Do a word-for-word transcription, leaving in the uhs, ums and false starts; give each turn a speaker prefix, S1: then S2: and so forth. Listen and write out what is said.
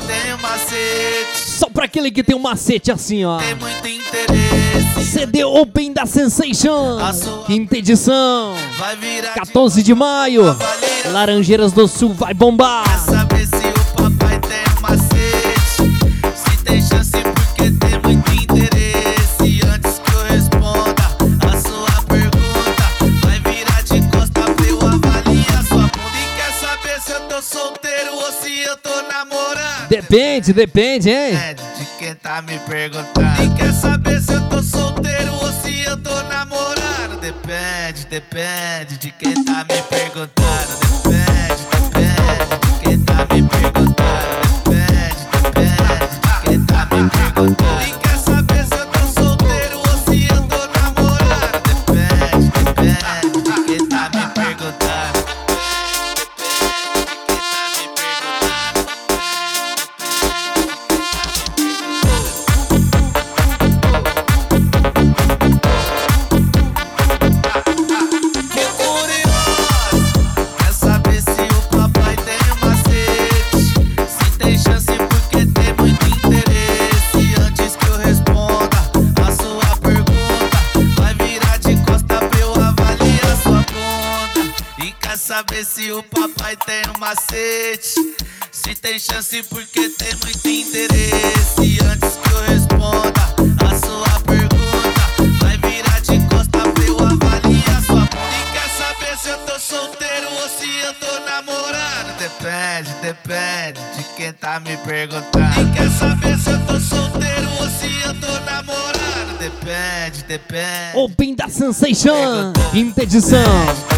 S1: tem um macete.
S2: Só pra aquele que tem um macete assim, ó.
S1: Tem muito interesse.
S2: C D Open da Sensation, quinta edição,
S1: Vai virar
S2: quatorze de maio. Laranjeiras do Sul vai bombar.
S1: Quer saber se o papai tem um macete? Se tem chance porque tem muito interesse. Antes que eu responda a sua pergunta, vai virar de costa pra eu avaliar sua bunda. E quer saber se eu tô solteiro ou se eu tô namorando?
S2: Depende, depende, hein?
S1: É de quem tá me perguntando. E quer saber se eu tô solteiro ou se eu tô namorando? Depende, depende de quem tá me perguntando. Depende, depende de quem tá me perguntando. Depende, depende de quem tá me perguntando. E quer saber se eu tô solteiro ou se eu tô namorando? Depende, depende de quem tá me perguntando. Saber se o papai tem um macete, se tem chance porque tem muito interesse. Antes que eu responda a sua pergunta, vai virar de costa pra eu avaliar sua bunda. E quer saber se eu tô solteiro ou se eu tô namorando? Depende, depende de quem tá me perguntando. E quer saber se eu tô solteiro ou se eu tô namorando? Depende, depende.
S2: Open da Sensation, quinta edição.